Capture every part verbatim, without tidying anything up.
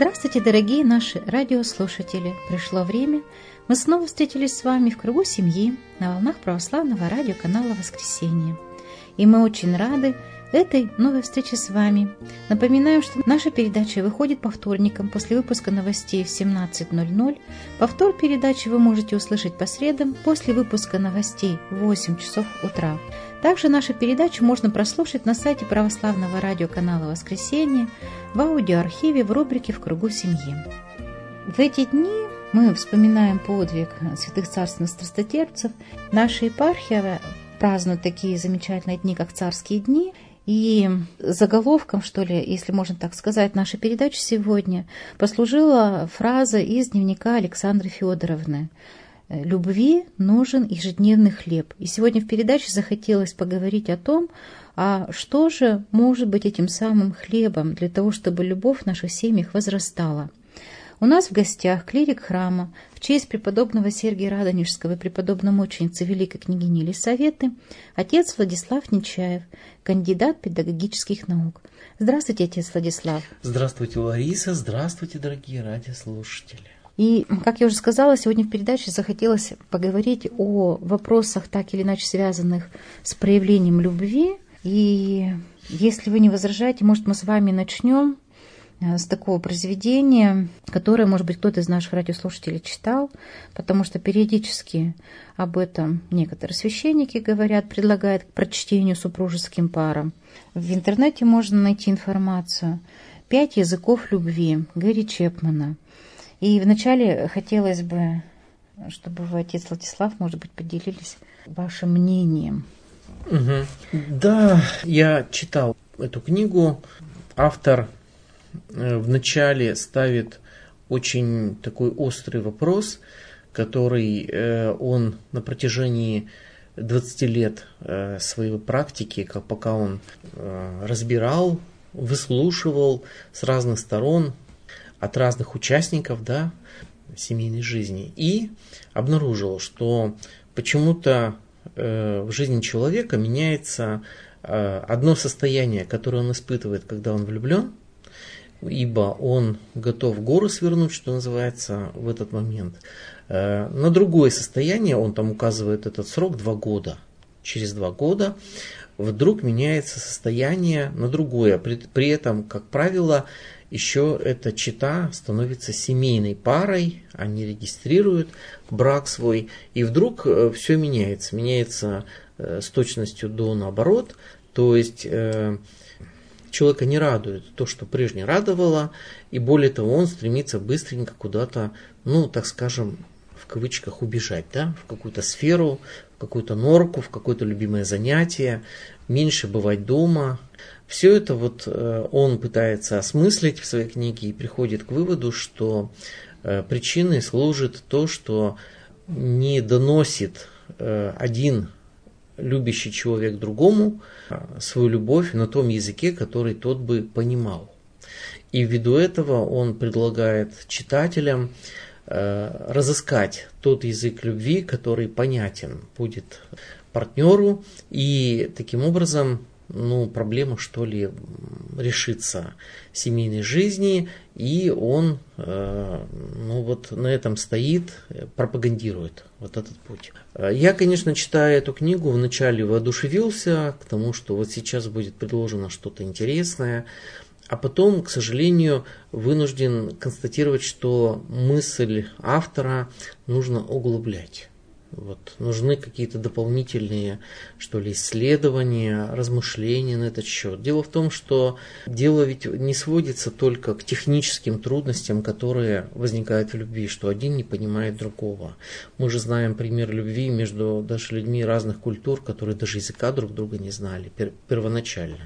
Здравствуйте, дорогие наши радиослушатели! Пришло время, мы снова встретились с вами в кругу семьи на волнах православного радиоканала «Воскресенье». И мы очень рады этой новой встрече с вами. Напоминаем, что наша передача выходит по вторникам после выпуска новостей в семнадцать ноль ноль. Повтор передачи вы можете услышать по средам после выпуска новостей в восемь часов утра. Также нашу передачу можно прослушать на сайте православного радиоканала «Воскресенье» в аудиоархиве в рубрике «В кругу семьи». В эти дни мы вспоминаем подвиг святых царственных страстотерпцев. Наша епархия празднует такие замечательные дни, как царские дни. И заголовком, что ли, если можно так сказать, нашей передачи сегодня послужила фраза из дневника Александры Федоровны: «Любви нужен ежедневный хлеб». И сегодня в передаче захотелось поговорить о том, а что же может быть этим самым хлебом для того, чтобы любовь в наших семьях возрастала. У нас в гостях клирик храма в честь преподобного Сергия Радонежского и преподобномученицы великой княгини Елисаветы, отец Владислав Нечаев, кандидат педагогических наук. Здравствуйте, отец Владислав. Здравствуйте, Лариса. Здравствуйте, дорогие радиослушатели. И, как я уже сказала, сегодня в передаче захотелось поговорить о вопросах, так или иначе связанных с проявлением любви. И если вы не возражаете, может, мы с вами начнем с такого произведения, которое, может быть, кто-то из наших радиослушателей читал, потому что периодически об этом некоторые священники говорят, предлагают к прочтению супружеским парам. В интернете можно найти информацию «Пять языков любви» Гэри Чепмана. И вначале хотелось бы, чтобы вы, отец Владислав, может быть, поделились вашим мнением. Угу. Да, я читал эту книгу. Автор вначале ставит очень такой острый вопрос, который он на протяжении двадцати лет своей практики, как пока он разбирал, выслушивал с разных сторон, от разных участников, да, семейной жизни, и обнаружил, что почему-то в жизни человека меняется одно состояние, которое он испытывает, когда он влюблен, ибо он готов горы свернуть, что называется, в этот момент. На другое состояние, он там указывает этот срок, два года. Через два года вдруг меняется состояние на другое. При, при этом, как правило, еще эта чета становится семейной парой, они регистрируют брак свой, и вдруг все меняется. Меняется с точностью до наоборот, то есть человека не радует то, что прежде радовало, и более того, он стремится быстренько куда-то, ну, так скажем, в кавычках убежать, да, в какую-то сферу, в какую-то норку, в какое-то любимое занятие, меньше бывать дома. Все это вот он пытается осмыслить в своей книге и приходит к выводу, что причиной служит то, что не доносит один любящий человек другому свою любовь на том языке, который тот бы понимал. И ввиду этого он предлагает читателям разыскать тот язык любви, который понятен будет партнеру, и таким образом, ну, проблема, что ли, решится семейной жизни, и он, э, ну, вот на этом стоит, пропагандирует вот этот путь. Я, конечно, читая эту книгу, вначале воодушевился к тому, что вот сейчас будет предложено что-то интересное, а потом, к сожалению, вынужден констатировать, что мысль автора нужно углублять. Вот, нужны какие-то дополнительные, что ли, исследования, размышления на этот счет. Дело в том, что дело ведь не сводится только к техническим трудностям, которые возникают в любви, что один не понимает другого. Мы же знаем пример любви между даже людьми разных культур, которые даже языка друг друга не знали пер- первоначально.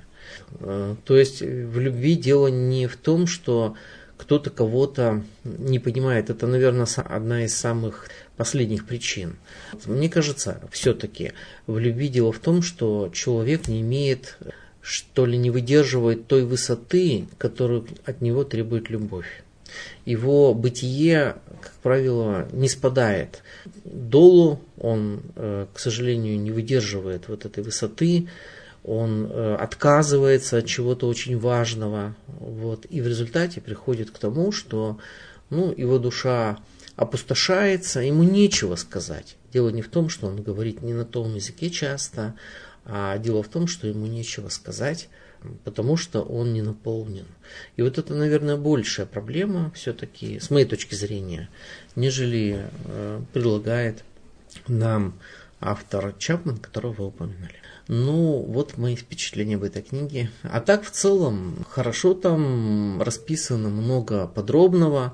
То есть в любви дело не в том, что кто-то кого-то не понимает. Это, наверное, одна из самых последних причин. Мне кажется, все-таки в любви дело в том, что человек не имеет, что ли, не выдерживает той высоты, которую от него требует любовь. Его бытие, как правило, не спадает долу, он, к сожалению, не выдерживает вот этой высоты, он отказывается от чего-то очень важного, вот, и в результате приходит к тому, что ну, его душа опустошается, ему нечего сказать. Дело не в том, что он говорит не на том языке часто, а дело в том, что ему нечего сказать, потому что он не наполнен. И вот это, наверное, большая проблема все-таки, с моей точки зрения, нежели э, предлагает нам автор Чапман, которого вы упоминали. Ну, вот мои впечатления об этой книге. А так, в целом, хорошо там расписано много подробного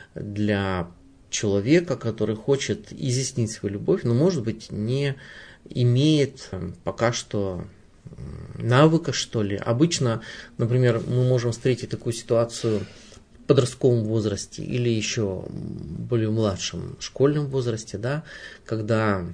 для человека, который хочет изъяснить свою любовь, но, может быть, не имеет пока что навыка, что ли. Обычно, например, мы можем встретить такую ситуацию в подростковом возрасте или еще более младшем школьном возрасте, да, когда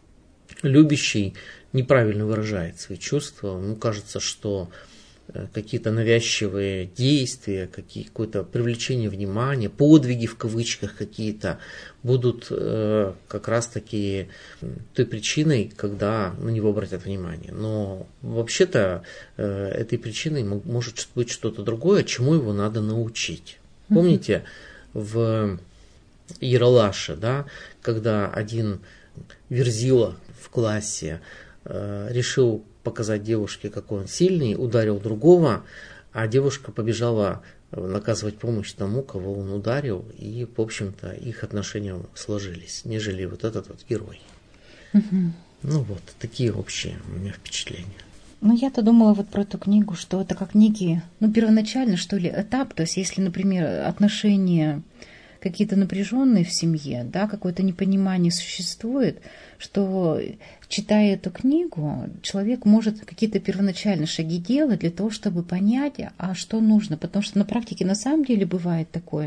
любящий неправильно выражает свои чувства. Ему кажется, что какие-то навязчивые действия, какое-то привлечение внимания, подвиги в кавычках какие-то будут э, как раз-таки той причиной, когда на него обратят внимание. Но вообще-то э, этой причиной может быть что-то другое, чему его надо научить. Mm-hmm. Помните, в Ералаше, да, когда один верзила в классе э, решил показать девушке, какой он сильный, ударил другого, а девушка побежала наказывать помощь тому, кого он ударил, и, в общем-то, их отношения сложились, нежели вот этот вот герой. Угу. Ну вот, такие общие у меня впечатления. Ну, я-то думала вот про эту книгу, что это как некий, ну, первоначально, что ли, этап, то есть, если, например, отношения какие-то напряженные в семье, да, какое-то непонимание существует, что, читая эту книгу, человек может какие-то первоначальные шаги делать для того, чтобы понять, а что нужно. Потому что на практике на самом деле бывает такое.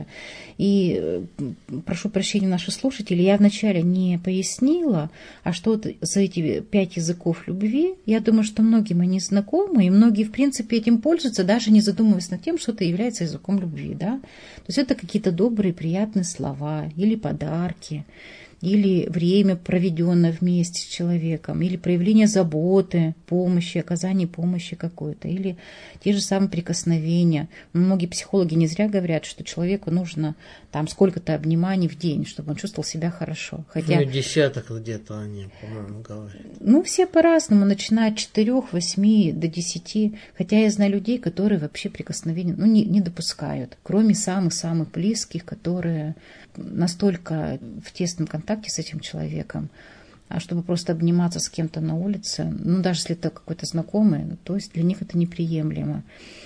И прошу прощения наших слушателей, я вначале не пояснила, а что вот за эти пять языков любви, я думаю, что многим они знакомы, и многие, в принципе, этим пользуются, даже не задумываясь над тем, что это является языком любви. Да? То есть это какие-то добрые, приятные слова или подарки, или время, проведенное вместе с человеком, или проявление заботы, помощи, оказание помощи какой-то, или те же самые прикосновения. Многие психологи не зря говорят, что человеку нужно там сколько-то обниманий в день, чтобы он чувствовал себя хорошо. Хотя, ну, десяток где-то они, по-моему, говорят. Ну, все по-разному, начиная от четырех, восьми до десяти. Хотя я знаю людей, которые вообще прикосновения ну, не, не допускают, кроме самых-самых близких, которые настолько в тесном контакте с этим человеком, а чтобы просто обниматься с кем-то на улице, ну, даже если это какой-то знакомый, то есть для них это неприемлемо.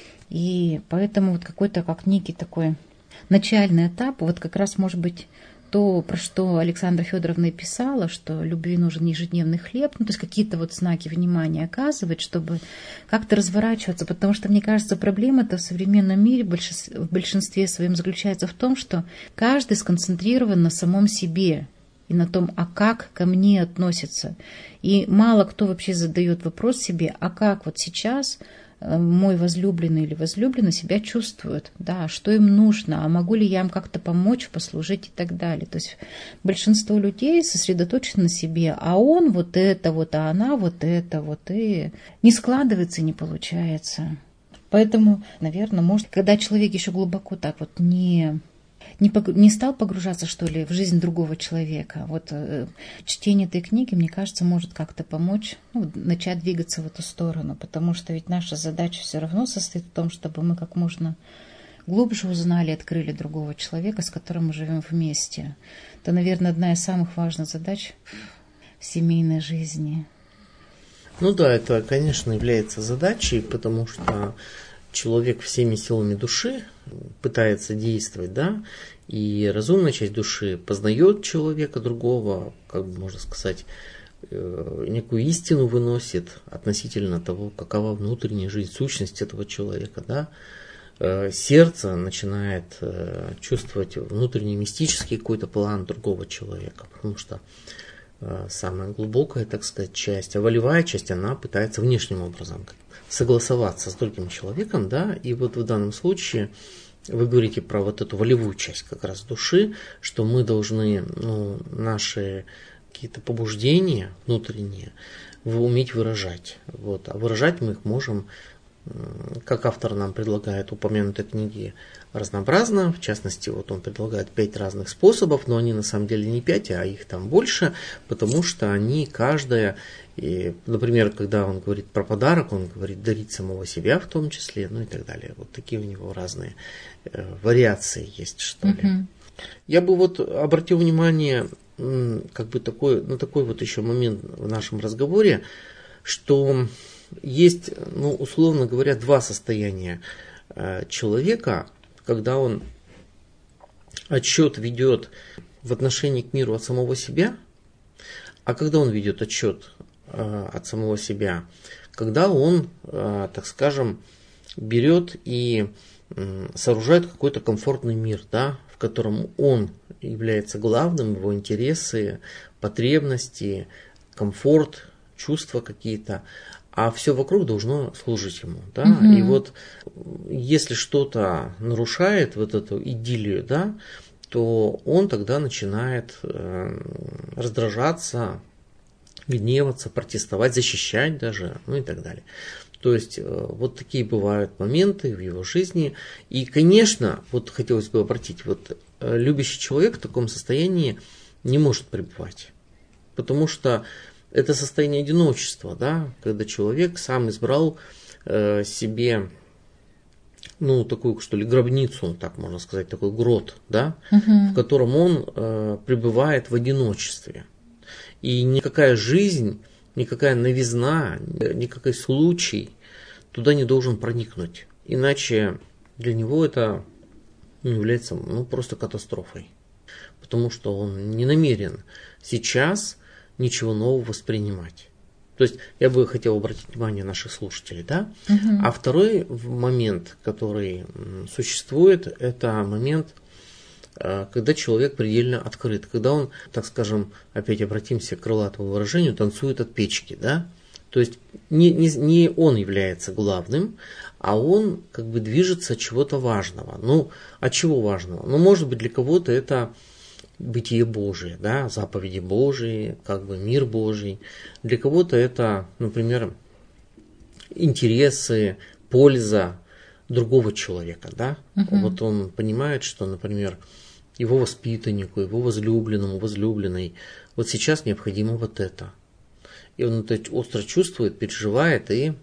И поэтому вот какой-то как некий такой начальный этап, вот как раз может быть то, про что Александра Федоровна и писала, что любви нужен ежедневный хлеб, ну, то есть какие-то вот знаки внимания оказывать, чтобы как-то разворачиваться, потому что, мне кажется, проблема-то в современном мире в большинстве своем заключается в том, что каждый сконцентрирован на самом себе и на том, а как ко мне относятся. И мало кто вообще задает вопрос себе, а как вот сейчас мой возлюбленный или возлюбленная себя чувствуют, да, что им нужно, а могу ли я им как-то помочь, послужить и так далее. То есть большинство людей сосредоточено на себе, а он вот это вот, а она вот это вот, и не складывается, не получается. Поэтому, наверное, может, когда человек еще глубоко так вот не... Не, не стал погружаться, что ли, в жизнь другого человека. Вот э, чтение этой книги, мне кажется, может как-то помочь, ну, начать двигаться в эту сторону, потому что ведь наша задача все равно состоит в том, чтобы мы как можно глубже узнали, открыли другого человека, с которым мы живем вместе. Это, наверное, одна из самых важных задач в семейной жизни. Ну да, это, конечно, является задачей, потому что человек всеми силами души пытается действовать, да, и разумная часть души познает человека другого, как бы можно сказать, некую истину выносит относительно того, какова внутренняя жизнь, сущность этого человека, да. Сердце начинает чувствовать внутренний мистический какой-то план другого человека, потому что самая глубокая, так сказать, часть, а волевая часть, она пытается внешним образом согласоваться с другим человеком, да, и вот в данном случае вы говорите про вот эту волевую часть как раз души, что мы должны, ну, наши какие-то побуждения внутренние уметь выражать. Вот. А выражать мы их можем, как автор нам предлагает упомянутой книги, разнообразно. В частности, вот он предлагает пять разных способов, но они на самом деле не пять, а их там больше, потому что они каждая, и, например, когда он говорит про подарок, он говорит дарить самого себя в том числе, ну и так далее. Вот такие у него разные э, вариации есть, что ли. Uh-huh. Я бы вот обратил внимание как бы такой, на такой вот еще момент в нашем разговоре, что есть, ну, условно говоря, два состояния э, человека, когда он отчет ведет в отношении к миру от самого себя, а когда он ведет отчет э, от самого себя, когда он, э, так скажем, берет и э, сооружает какой-то комфортный мир, да, в котором он является главным, его интересы, потребности, комфорт, чувства какие-то, а все вокруг должно служить ему, да, угу. И вот если что-то нарушает вот эту идиллию, да, то он тогда начинает э, раздражаться, гневаться, протестовать, защищать даже, ну и так далее. То есть э, вот такие бывают моменты в его жизни. И, конечно, вот хотелось бы обратить, вот э, любящий человек в таком состоянии не может пребывать, потому что это состояние одиночества, да, когда человек сам избрал э, себе, ну, такую, что ли, гробницу, так можно сказать, такой грот, да, угу. В котором он э, пребывает в одиночестве. И никакая жизнь, никакая новизна, никакой случай туда не должен проникнуть. Иначе для него это является, ну, просто катастрофой. Потому что он не намерен сейчас ничего нового воспринимать. То есть я бы хотел обратить внимание наших слушателей, да? Угу. А второй момент, который существует, это момент, когда человек предельно открыт, когда он, так скажем, опять обратимся к крылатому выражению, танцует от печки, да? То есть не, не, не он является главным, а он как бы движется от чего-то важного. Ну, от чего важного? Ну, может быть, для кого-то это бытие Божие, да, заповеди Божии, как бы мир Божий. Для кого-то это, например, интересы, польза другого человека, да. Uh-huh. Вот он понимает, что, например, его воспитаннику, его возлюбленному, возлюбленной, вот сейчас необходимо вот это. И он это остро чувствует, переживает и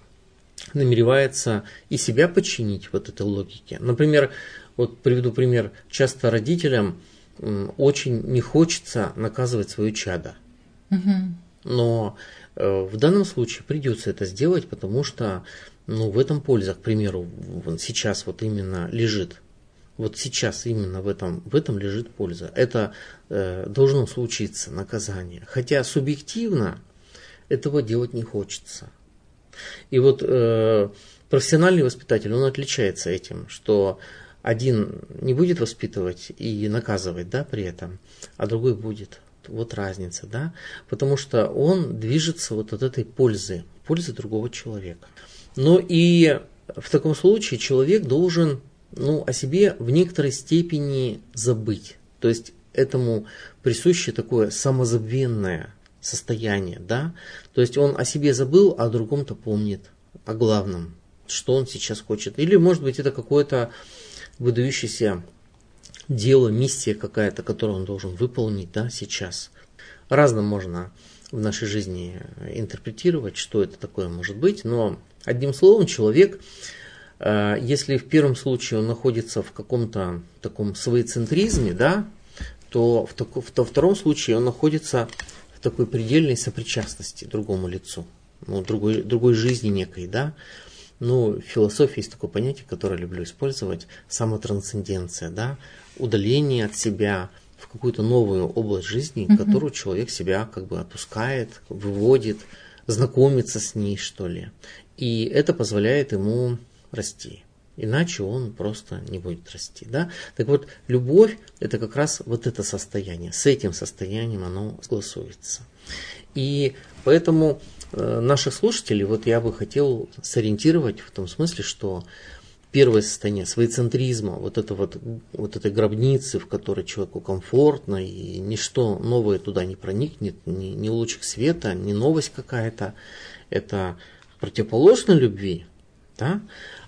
намеревается и себя подчинить вот этой логике. Например, вот приведу пример, часто родителям очень не хочется наказывать свое чадо. Угу. Но э, в данном случае придется это сделать, потому что, ну, в этом польза, к примеру, вот сейчас вот именно лежит. Вот сейчас именно в этом, в этом лежит польза. Это э, должно случиться, наказание. Хотя субъективно этого делать не хочется. И вот э, профессиональный воспитатель, он отличается этим, что один не будет воспитывать и наказывать, да, при этом, а другой будет. Вот разница, да, потому что он движется вот от этой пользы, пользы другого человека. Но и в таком случае человек должен, ну, о себе в некоторой степени забыть. То есть этому присуще такое самозабвенное состояние, да. То есть он о себе забыл, а о другом-то помнит, о главном, что он сейчас хочет. Или, может быть, это какое-то выдающееся дело, миссия какая-то, которую он должен выполнить, да, сейчас. Разно можно в нашей жизни интерпретировать, что это такое может быть, но одним словом, человек, если в первом случае он находится в каком-то таком своецентризме, да, то в, тако, в, во втором случае он находится в такой предельной сопричастности другому лицу, ну, другой, другой жизни некой, да. Ну, в философии есть такое понятие, которое я люблю использовать, самотрансценденция, да, удаление от себя в какую-то новую область жизни, в которую человек себя как бы отпускает, выводит, знакомится с ней, что ли. И это позволяет ему расти. Иначе он просто не будет расти, да. Так вот, любовь – это как раз вот это состояние. С этим состоянием оно согласуется. И поэтому наших слушателей вот я бы хотел сориентировать в том смысле, что первое состояние своецентризма, вот, это вот, вот этой гробницы, в которой человеку комфортно, и ничто новое туда не проникнет, ни, ни лучик света, ни новость какая-то. Это противоположно любви, да?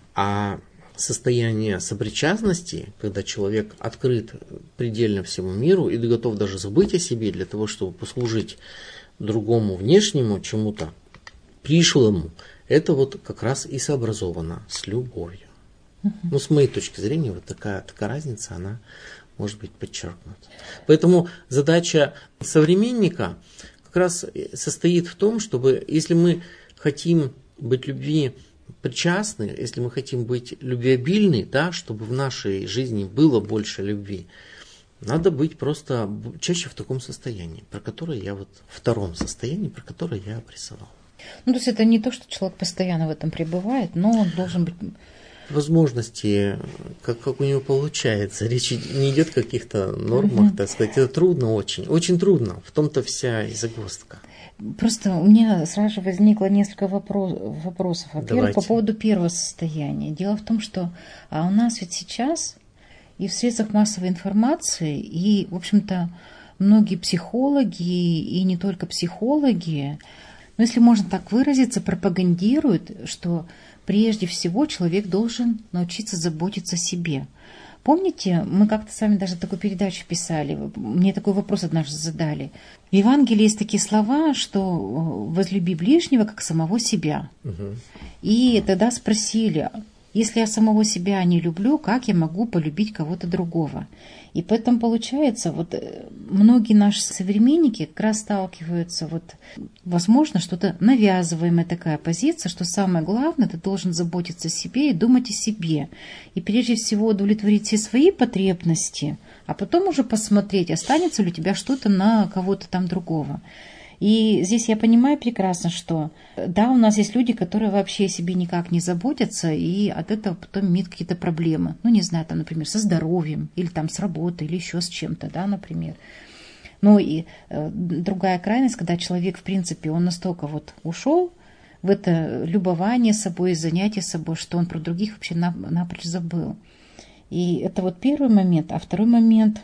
А состояние сопричастности, когда человек открыт предельно всему миру и готов даже забыть о себе для того, чтобы послужить другому внешнему чему-то пришлому, это вот как раз и сообразовано с любовью. Uh-huh. Ну, с моей точки зрения, вот такая, такая разница, она может быть подчеркнута. Поэтому задача современника как раз состоит в том, чтобы, если мы хотим быть любви причастны, если мы хотим быть любвеобильны, да, чтобы в нашей жизни было больше любви, надо быть просто чаще в таком состоянии, про которое я вот, в втором состоянии, про которое я обрисовал. Ну, то есть это не то, что человек постоянно в этом пребывает, но он должен быть... Возможности, как, как у него получается. Речь не идет о каких-то нормах, uh-huh. так сказать. Это трудно очень. Очень трудно. В том-то вся и загвоздка. Просто у меня сразу же возникло несколько вопрос, вопросов. Во-первых, Давайте. По поводу первого состояния. Дело в том, что а у нас ведь сейчас и в средствах массовой информации, и, в общем-то, многие психологи, и не только психологи, но если можно так выразиться, пропагандируют, что прежде всего человек должен научиться заботиться о себе. Помните, мы как-то с вами даже такую передачу писали, мне такой вопрос однажды задали. В Евангелии есть такие слова, что возлюби ближнего, как самого себя. Угу. И тогда спросили, если я самого себя не люблю, как я могу полюбить кого-то другого? И поэтому получается, вот многие наши современники как раз сталкиваются, вот, возможно, что-то навязываемая такая позиция, что самое главное, ты должен заботиться о себе и думать о себе. И прежде всего удовлетворить все свои потребности, а потом уже посмотреть, останется ли у тебя что-то на кого-то там другого. И здесь я понимаю прекрасно, что да, у нас есть люди, которые вообще о себе никак не заботятся, и от этого потом имеют какие-то проблемы. Ну, не знаю, там, например, со здоровьем, или там с работой, или еще с чем-то, да, например. Ну и э, другая крайность, когда человек, в принципе, он настолько вот ушел в это любование собой, занятие собой, что он про других вообще напрочь забыл. И это вот первый момент. А второй момент...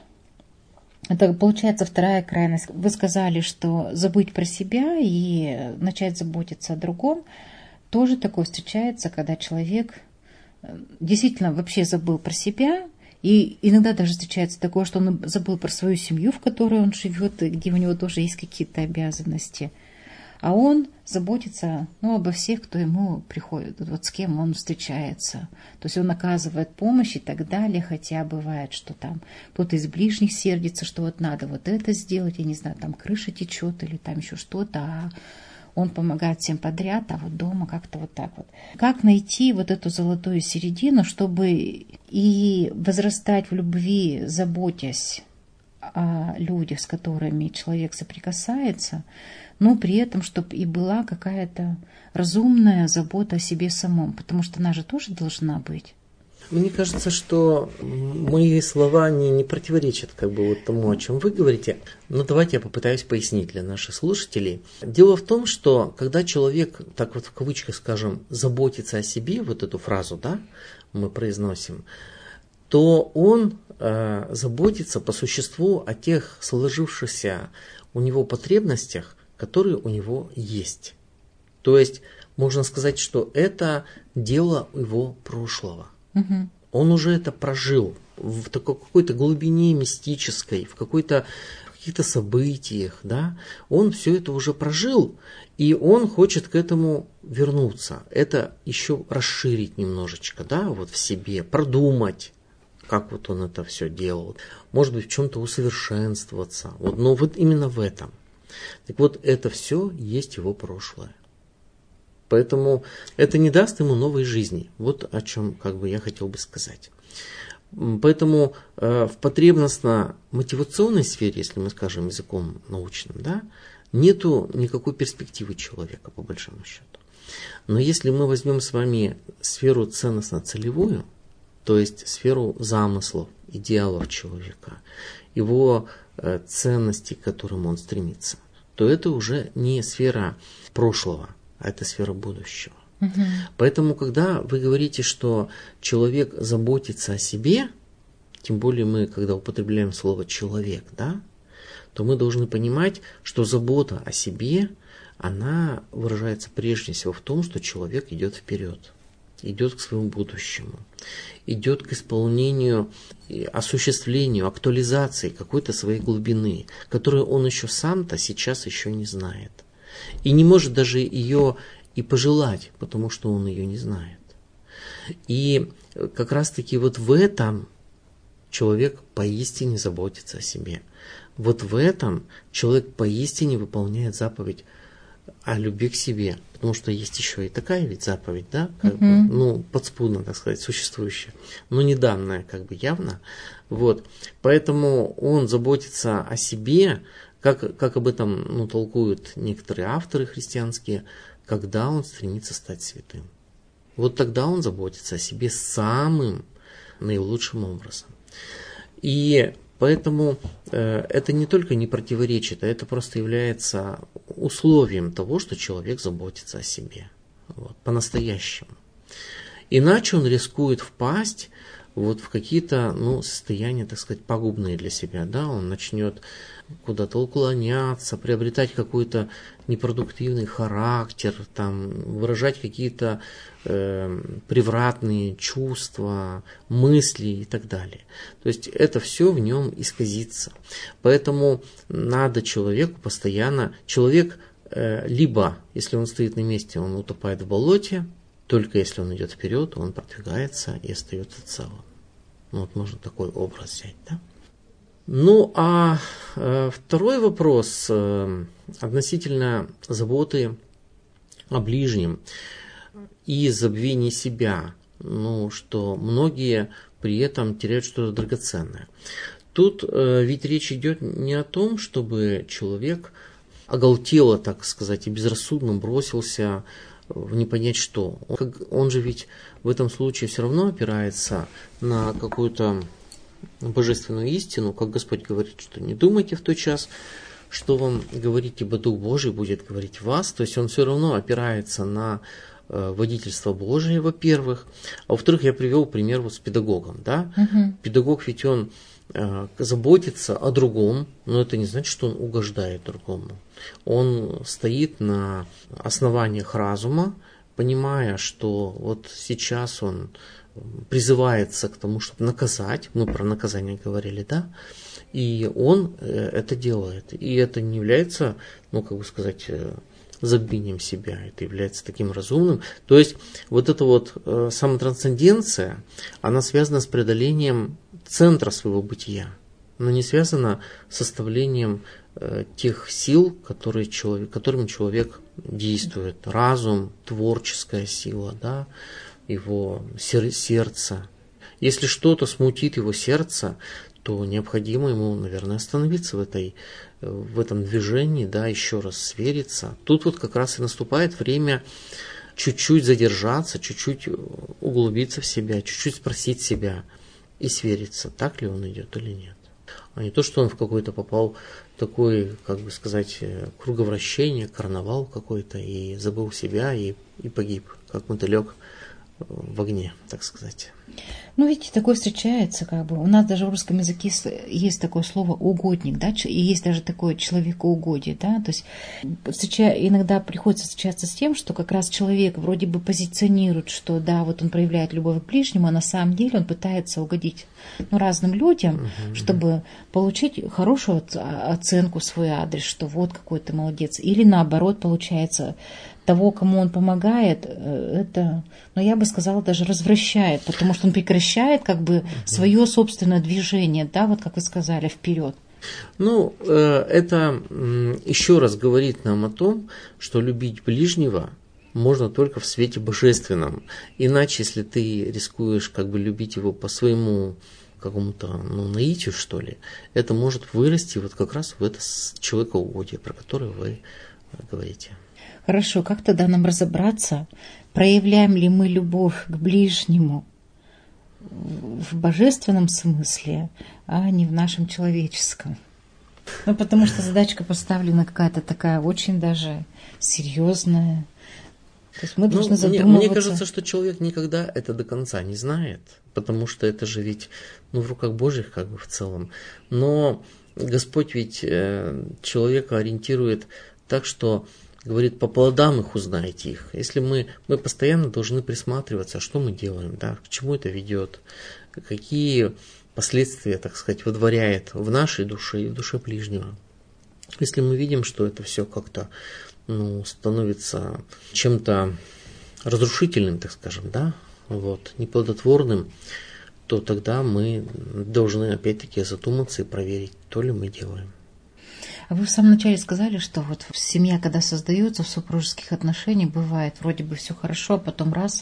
Это получается вторая крайность. Вы сказали, что забыть про себя и начать заботиться о другом. Тоже такое встречается, когда человек действительно вообще забыл про себя. И иногда даже встречается такое, что он забыл про свою семью, в которой он живет, где у него тоже есть какие-то обязанности. А он заботится, ну, обо всех, кто ему приходит, вот с кем он встречается. То есть он оказывает помощь и так далее, хотя бывает, что там кто-то из ближних сердится, что вот надо вот это сделать, я не знаю, там крыша течет или там еще что-то, а он помогает всем подряд, а вот дома как-то вот так вот. Как найти вот эту золотую середину, чтобы и возрастать в любви, заботясь о людях, с которыми человек соприкасается, но при этом, чтобы и была какая-то разумная забота о себе самом, потому что она же тоже должна быть. Мне кажется, что мои слова не, не противоречат как бы вот тому, о чем вы говорите. Но давайте я попытаюсь пояснить для наших слушателей. Дело в том, что когда человек, так вот в кавычках скажем, заботится о себе, вот эту фразу, да, мы произносим, то он э, заботится по существу о тех сложившихся у него потребностях, которые у него есть. То есть можно сказать, что это дело его прошлого. Угу. Он уже это прожил в такой какой-то глубине мистической, в какой-то каких-то событиях, да. Он все это уже прожил, и он хочет к этому вернуться. Это еще расширить немножечко, да, вот в себе, продумать, как вот он это все делал. Может быть, в чем-то усовершенствоваться. Вот, но вот именно в этом. Так вот, это все есть его прошлое. Поэтому это не даст ему новой жизни. Вот о чем как бы я хотел бы сказать. Поэтому э, в потребностно-мотивационной сфере, если мы скажем языком научным, да, нету никакой перспективы человека, по большому счету. Но если мы возьмем с вами сферу ценностно-целевую, то есть сферу замыслов, идеалов человека, его э, ценностей, к которым он стремится, то это уже не сфера прошлого, а это сфера будущего. Угу. Поэтому, когда вы говорите, что человек заботится о себе, тем более мы, когда употребляем слово «человек», да, то мы должны понимать, что забота о себе, она выражается прежде всего в том, что человек идет вперед, идет к своему будущему, идет к исполнению, осуществлению, актуализации какой-то своей глубины, которую он еще сам-то сейчас еще не знает. И не может даже ее и пожелать, потому что он ее не знает. И как раз-таки вот в этом человек поистине заботится о себе. Вот в этом человек поистине выполняет заповедь о любви к себе. Потому что есть еще и такая ведь заповедь, да, как uh-huh. бы, ну, подспудно, так сказать, существующая, но не данная, как бы, явно. Вот. Поэтому он заботится о себе, как, как об этом, ну, толкуют некоторые авторы христианские, когда он стремится стать святым. Вот тогда он заботится о себе самым наилучшим образом. И поэтому э, это не только не противоречит, а это просто является условием того, что человек заботится о себе. Вот, по-настоящему. Иначе он рискует впасть вот в какие-то, ну, состояния, так сказать, пагубные для себя. Да? Он начнет куда-то уклоняться, приобретать какой-то непродуктивный характер, там, выражать какие-то э, превратные чувства, мысли и так далее. То есть это все в нем исказится. Поэтому надо человеку постоянно... Человек э, либо, если он стоит на месте, он утопает в болоте, только если он идет вперед, он продвигается и остается целым. Ну, вот можно такой образ взять, да? Ну, а э, второй вопрос э, относительно заботы о ближнем и забвения себя, ну, что многие при этом теряют что-то драгоценное. Тут э, ведь речь идет не о том, чтобы человек оголтело, так сказать, и безрассудно бросился в не понять что. Он, он же ведь в этом случае все равно опирается на какую-то божественную истину, как Господь говорит, что не думайте в тот час, что вам говорить, ибо Дух Божий будет говорить в вас. То есть он все равно опирается на э, водительство Божие, во-первых. А во-вторых, я привел пример вот с педагогом. Да? Угу. Педагог ведь он э, заботится о другом, но это не значит, что он угождает другому. Он стоит на основаниях разума, понимая, что вот сейчас он призывается к тому, чтобы наказать, мы про наказание говорили, да, и он это делает. И это не является, ну, как бы сказать, забвением себя, это является таким разумным. То есть вот эта вот самотрансценденция, она связана с преодолением центра своего бытия, но не связана с составлением тех сил, которые человек, которыми человек действует. Разум, творческая сила, да, его сердце. Если что-то смутит его сердце, то необходимо ему, наверное, остановиться в, этой, в этом движении, да, еще раз свериться. Тут вот как раз и наступает время чуть-чуть задержаться, чуть-чуть углубиться в себя, чуть-чуть спросить себя и свериться, так ли он идет или нет. А не то, что он в какой-то попал в такой, как бы сказать, круговращение, карнавал какой-то, и забыл себя, и, и погиб, как мотылек в огне, так сказать. Ну, видите, такое встречается, как бы. У нас даже в русском языке есть такое слово угодник, да, и есть даже такое человекоугодие, да, то есть встреча... иногда приходится встречаться с тем, что как раз человек вроде бы позиционирует, что да, вот он проявляет любовь к ближнему, а на самом деле он пытается угодить, ну, разным людям, uh-huh. чтобы получить хорошую оценку в свой адрес, что вот какой ты молодец, или наоборот, получается, того, кому он помогает, это, ну, я бы сказала, даже развращает, потому что он прекращает как бы свое собственное движение, да, вот как вы сказали, вперед. Ну, это еще раз говорит нам о том, что любить ближнего можно только в свете божественном. Иначе, если ты рискуешь как бы любить его по своему какому-то, ну, наитию, что ли, это может вырасти вот как раз в это человекоугодие, про которое вы говорите. Хорошо, как тогда нам разобраться, проявляем ли мы любовь к ближнему в божественном смысле, а не в нашем человеческом? Ну, потому что задачка поставлена какая-то такая очень даже серьезная. То есть мы должны ну, задумываться. Мне, мне кажется, что человек никогда это до конца не знает, потому что это же ведь ну, в руках Божьих как бы в целом. Но Господь ведь э, человека ориентирует так, что говорит, по плодам их узнаете их. Если мы, мы постоянно должны присматриваться, что мы делаем, да, к чему это ведет, какие последствия, так сказать, выдворяет в нашей душе и в душе ближнего. Если мы видим, что это все как-то ну, становится чем-то разрушительным, так скажем, да, вот, неплодотворным, то тогда мы должны опять-таки задуматься и проверить, то ли мы делаем. А вы в самом начале сказали, что вот семья, когда создается в супружеских отношениях, бывает вроде бы все хорошо, а потом раз,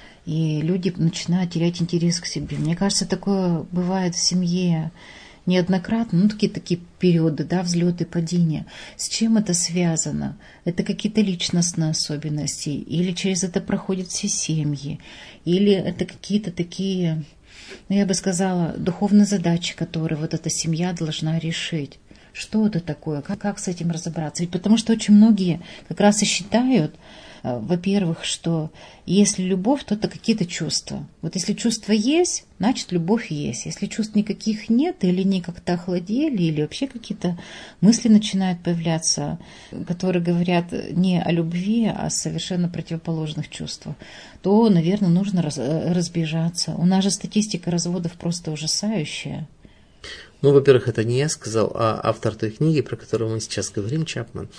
и люди начинают терять интерес к себе. Мне кажется, такое бывает в семье неоднократно, ну, такие такие периоды, да, взлеты и падения. С чем это связано? Это какие-то личностные особенности? Или через это проходят все семьи? Или это какие-то такие, ну, я бы сказала, духовные задачи, которые вот эта семья должна решить? Что это такое? Как, как с этим разобраться? Ведь потому что очень многие как раз и считают, во-первых, что если любовь, то это какие-то чувства. Вот если чувства есть, значит любовь есть. Если чувств никаких нет, или они как-то охладели, или вообще какие-то мысли начинают появляться, которые говорят не о любви, а о совершенно противоположных чувствах, то, наверное, нужно раз, разбежаться. У нас же статистика разводов просто ужасающая. Ну, во-первых, это не я сказал, а автор той книги, про которую мы сейчас говорим, Чапман.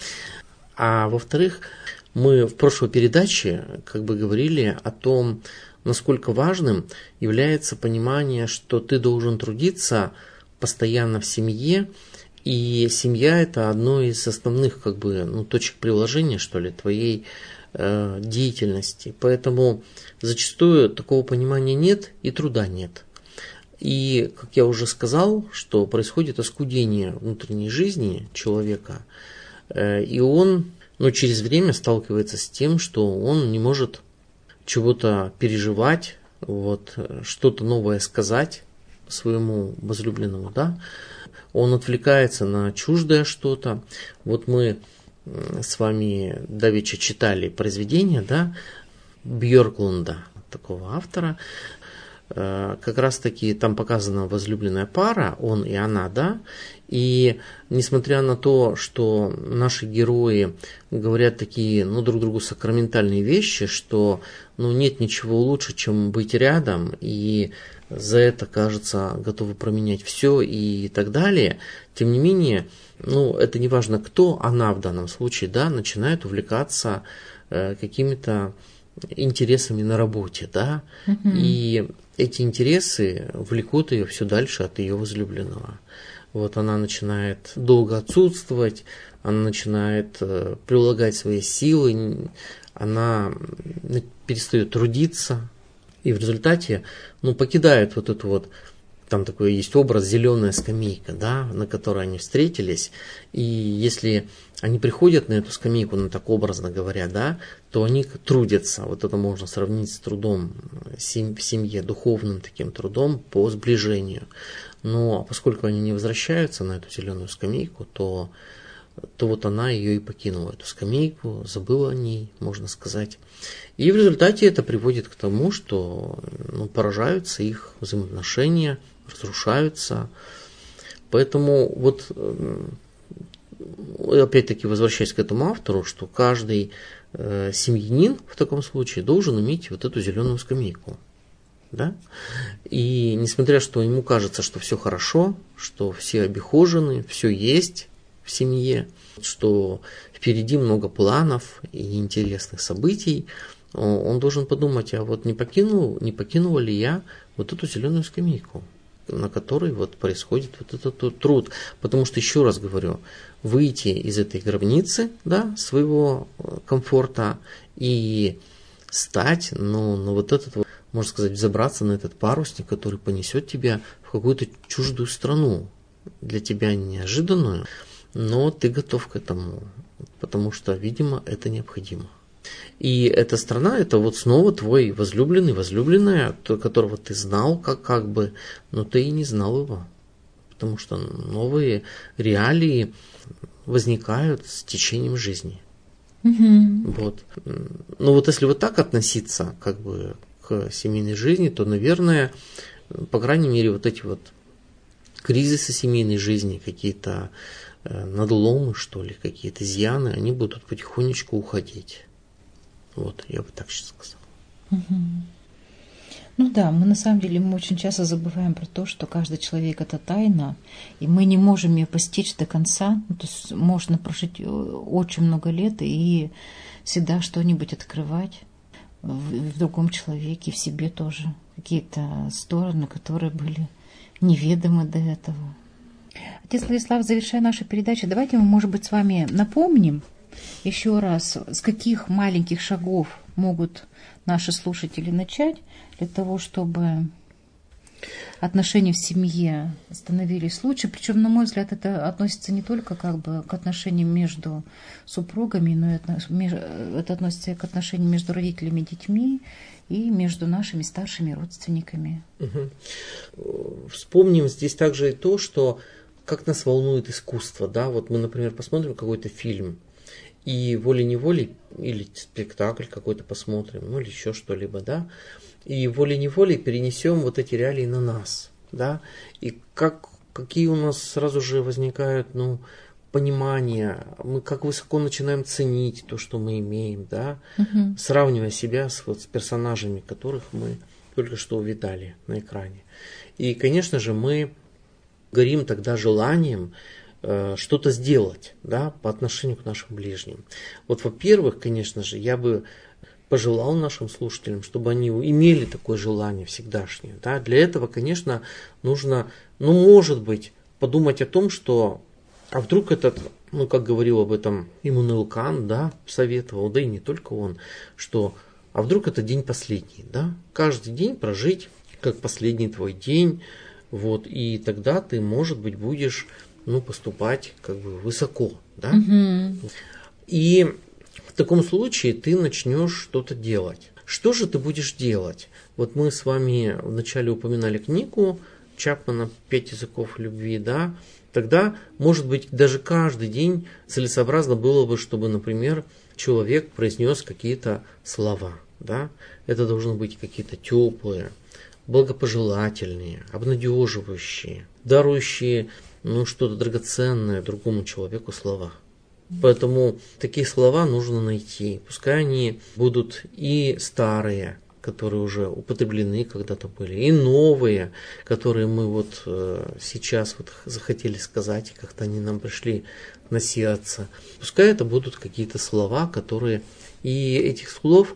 А во-вторых, мы в прошлой передаче как бы говорили о том, насколько важным является понимание, что ты должен трудиться постоянно в семье, и семья – это одно из основных как бы, ну, точек приложения, что ли, твоей э, деятельности. Поэтому зачастую такого понимания нет и труда нет. И, как я уже сказал, что происходит оскудение внутренней жизни человека, э, и он... но через время сталкивается с тем, что он не может чего-то переживать, вот, что-то новое сказать своему возлюбленному, да. Он отвлекается на чуждое что-то. Вот мы с вами давеча читали произведение, да, Бьорклунда, такого автора. Как раз таки там показана возлюбленная пара, он и она, да, и несмотря на то, что наши герои говорят такие, ну, друг другу сакраментальные вещи, что, ну, нет ничего лучше, чем быть рядом, и за это, кажется, готовы променять все и так далее, тем не менее, ну, это не важно кто, она в данном случае, да, начинает увлекаться э, какими-то интересами на работе, да, mm-hmm. и эти интересы влекут ее все дальше от ее возлюбленного. Вот она начинает долго отсутствовать, она начинает э, прилагать свои силы, она перестает трудиться, и в результате, ну, покидает вот эту вот, там такой есть образ, зеленая скамейка, да, на которой они встретились, и если они приходят на эту скамейку, ну, так образно говоря, да, то они трудятся. Вот это можно сравнить с трудом в семье, духовным таким трудом по сближению. Но поскольку они не возвращаются на эту зеленую скамейку, то, то вот она ее и покинула, эту скамейку, забыла о ней, можно сказать. И в результате это приводит к тому, что, ну, поражаются их взаимоотношения, разрушаются. Поэтому вот... опять-таки, возвращаясь к этому автору, что каждый э, семьянин в таком случае должен иметь вот эту зеленую скамейку. Да? И несмотря что ему кажется, что все хорошо, что все обихожены, все есть в семье, что впереди много планов и интересных событий, он должен подумать, а вот не покинул, не покинул ли я вот эту зеленую скамейку, на которой вот происходит вот этот труд. Потому что, еще раз говорю, выйти из этой гробницы, да, своего комфорта и стать, ну, на вот этот, можно сказать, взобраться на этот парусник, который понесет тебя в какую-то чуждую страну, для тебя неожиданную, но ты готов к этому, потому что, видимо, это необходимо. И эта страна, это вот снова твой возлюбленный, возлюбленная, которого ты знал как, как бы, но ты и не знал его. Потому что новые реалии возникают с течением жизни. Угу. Вот. Ну вот если вот так относиться как бы к семейной жизни, то, наверное, по крайней мере, вот эти вот кризисы семейной жизни, какие-то надломы, что ли, какие-то изъяны, они будут потихонечку уходить. Вот, я бы так сейчас сказал. Угу. Ну да, мы на самом деле мы очень часто забываем про то, что каждый человек – это тайна, и мы не можем ее постичь до конца. Ну, то есть можно прожить очень много лет и всегда что-нибудь открывать в, в другом человеке, в себе тоже. Какие-то стороны, которые были неведомы до этого. Отец Владислав, завершая нашу передачу, давайте мы, может быть, с вами напомним еще раз, с каких маленьких шагов могут наши слушатели начать для того, чтобы отношения в семье становились лучше. Причем, на мой взгляд, это относится не только как бы к отношениям между супругами, но это относится и к отношениям между родителями и детьми, и между нашими старшими родственниками. Угу. Вспомним здесь также и то, что как нас волнует искусство. Да? Вот мы, например, посмотрим какой-то фильм, и волей-неволей, или спектакль какой-то посмотрим, ну или еще что-либо, да, и волей-неволей перенесем вот эти реалии на нас, да, и как, какие у нас сразу же возникают, ну, понимания, мы как высоко начинаем ценить то, что мы имеем, да, угу. Сравнивая себя с, вот, с персонажами, которых мы только что увидали на экране. И, конечно же, мы горим тогда желанием э, что-то сделать, да, по отношению к нашим ближним. Вот, во-первых, конечно же, я бы пожелал нашим слушателям, чтобы они имели такое желание всегдашнее. Да. Для этого, конечно, нужно, ну, может быть, подумать о том, что, а вдруг этот, ну, как говорил об этом Иммануил Кант, да, советовал, да и не только он, что, а вдруг это день последний, да, каждый день прожить как последний твой день, вот, и тогда ты, может быть, будешь, ну, поступать как бы высоко, да, угу. И в таком случае ты начнешь что-то делать. Что же ты будешь делать? Вот мы с вами вначале упоминали книгу Чапмана «Пять языков любви», да, тогда, может быть, даже каждый день целесообразно было бы, чтобы, например, человек произнес какие-то слова, да, это должны быть какие-то теплые, благопожелательные, обнадеживающие, дарующие, ну, что-то драгоценное другому человеку слова. Поэтому такие слова нужно найти. Пускай они будут и старые, которые уже употреблены когда-то были, и новые, которые мы вот э, сейчас вот захотели сказать, и как-то они нам пришли на сердце. Пускай это будут какие-то слова, которые... И этих слов,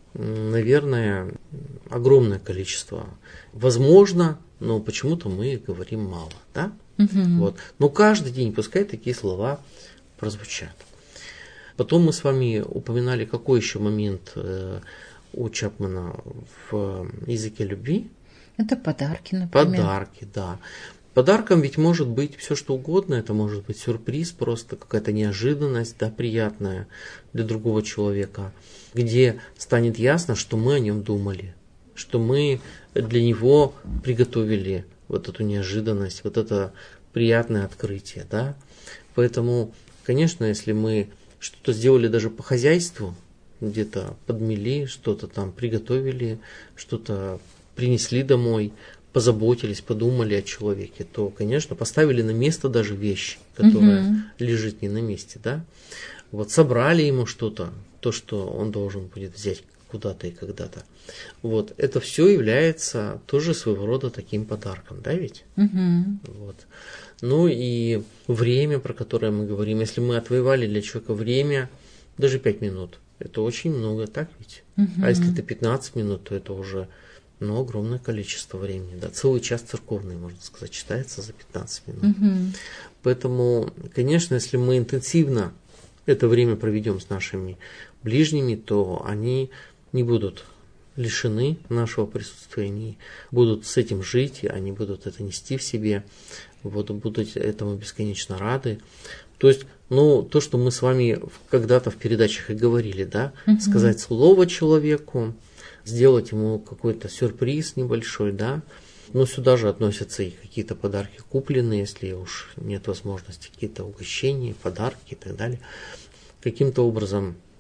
наверное, огромное количество. Возможно, но почему-то мы говорим мало, да? Угу. Вот. Но каждый день пускай такие слова прозвучат. Потом мы с вами упоминали, какой еще момент э, у Чапмана в языке любви. Это подарки, например. Подарки, да. Подарком ведь может быть все что угодно. Это может быть сюрприз, просто какая-то неожиданность, да, приятная для другого человека, где станет ясно, что мы о нем думали, что мы для него приготовили вот эту неожиданность, вот это приятное открытие, да. Поэтому, конечно, если мы что-то сделали даже по хозяйству, где-то подмели, что-то там приготовили, что-то принесли домой, позаботились, подумали о человеке, то, конечно, поставили на место даже вещь, которая угу. лежит не на месте, да. Вот собрали ему что-то, то, что он должен будет взять куда-то и когда-то. Вот, это все является тоже своего рода таким подарком, да, ведь? Угу. Вот. Ну и время, про которое мы говорим, если мы отвоевали для человека время, даже пять минут, это очень много, так ведь? Угу. А если это пятнадцать минут, то это уже, ну, огромное количество времени, да, целый час церковный, можно сказать, читается за пятнадцать минут. Угу. Поэтому, конечно, если мы интенсивно это время проведем с нашими ближними, то они не будут лишены нашего присутствия, они будут с этим жить, они будут это нести в себе, вот, будут этому бесконечно рады. То есть, ну, то, что мы с вами когда-то в передачах и говорили, да, угу. сказать слово человеку, сделать ему какой-то сюрприз небольшой, да, но сюда же относятся и какие-то подарки купленные, если уж нет возможности, какие-то угощения, подарки и так далее. Каким-то образом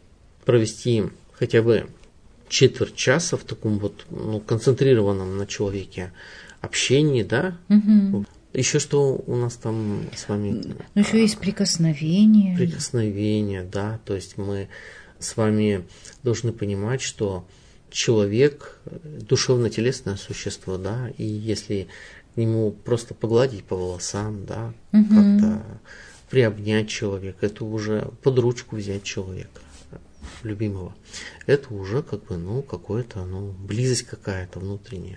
провести хотя бы четверть часа в таком вот ну, концентрированном на человеке общении, да? Угу. Еще что у нас там с вами? Ну, еще есть прикосновение. Прикосновение, да. То есть мы с вами должны понимать, что человек душевно-телесное существо, да, и если ему просто погладить по волосам, да, угу. как-то приобнять человека, это уже под ручку взять человека любимого, это уже как бы, ну, какое-то, ну, близость какая-то внутренняя.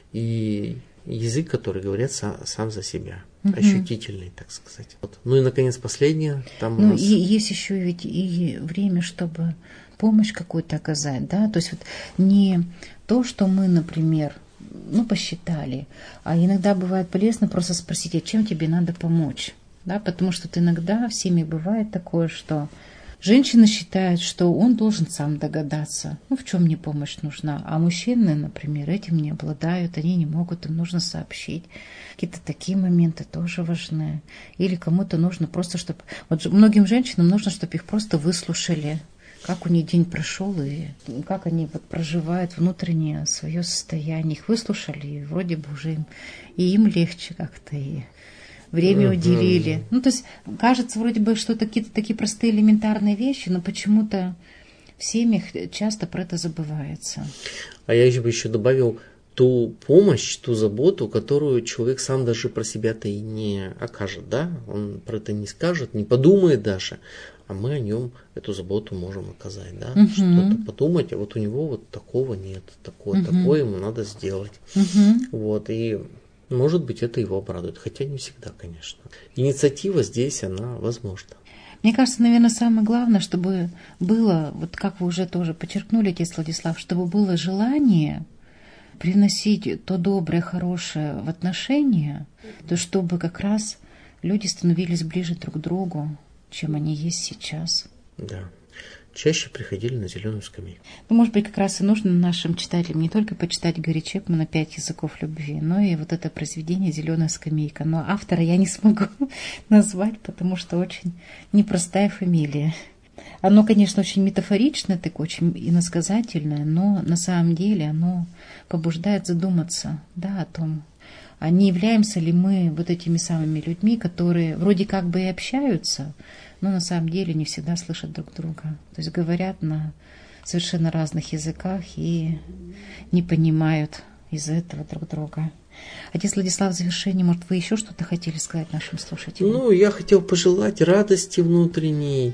И язык, который говорит сам, сам за себя, угу. ощутительный, так сказать. Вот. Ну и, наконец, последнее. Там ну, у нас... и есть еще ведь и время, чтобы помощь какую-то оказать, да, то есть вот не то, что мы, например, ну, посчитали, а иногда бывает полезно просто спросить, а чем тебе надо помочь, да, потому что вот иногда в семье бывает такое, что женщина считает, что он должен сам догадаться, ну, в чем мне помощь нужна, а мужчины, например, этим не обладают, они не могут, им нужно сообщить. Какие-то такие моменты тоже важны. Или кому-то нужно просто, чтобы... Вот многим женщинам нужно, чтобы их просто выслушали, как у них день прошел и как они вот проживают внутреннее свое состояние. Их выслушали, и вроде бы уже им, и им легче как-то, и время uh-huh. уделили. Ну, то есть, кажется, вроде бы, что это какие-то такие простые элементарные вещи, но почему-то в семьях часто про это забывается. А я бы еще добавил ту помощь, ту заботу, которую человек сам даже про себя-то и не окажет, да? Он про это не скажет, не подумает даже, а мы о нем эту заботу можем оказать, да? Uh-huh. Что-то подумать, а вот у него вот такого нет, такое, uh-huh. такое ему надо сделать. Uh-huh. Вот, и может быть, это его обрадует, хотя не всегда, конечно. Инициатива здесь, она возможна. Мне кажется, наверное, самое главное, чтобы было, вот как вы уже тоже подчеркнули, отец Владислав, чтобы было желание привносить то доброе, хорошее в отношения, то чтобы как раз люди становились ближе друг к другу, чем они есть сейчас. Да. Чаще приходили на зеленую скамейку. Ну, может быть, как раз и нужно нашим читателям не только почитать Гарри Чепмана «Пять языков любви», но и вот это произведение «Зеленая скамейка». Но автора я не смогу назвать, потому что очень непростая фамилия. Оно, конечно, очень метафоричное, так очень иносказательное, но на самом деле оно побуждает задуматься, да, о том, а не являемся ли мы вот этими самыми людьми, которые вроде как бы и общаются, но на самом деле не всегда слышат друг друга. То есть говорят на совершенно разных языках и не понимают из-за этого друг друга. Отец Владислав, в завершении, может, вы еще что-то хотели сказать нашим слушателям? Ну, я хотел пожелать радости внутренней,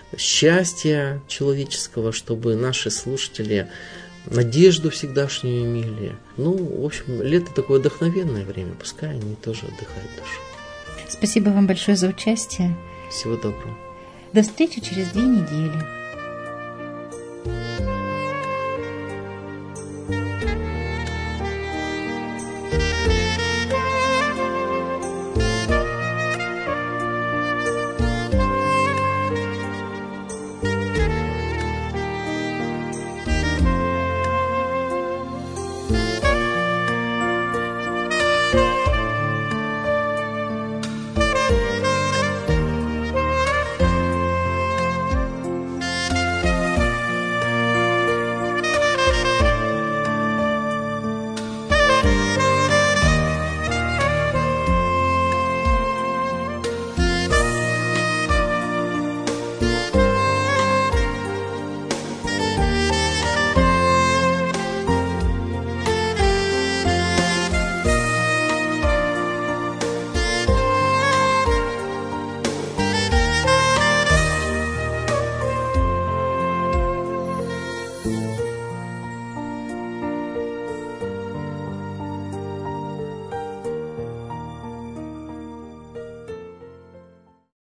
счастья человеческого, чтобы наши слушатели надежду всегдашнюю имели. Ну, в общем, лето такое вдохновенное время, пускай они тоже отдыхают душой. Спасибо вам большое за участие. Всего доброго. До встречи через две недели.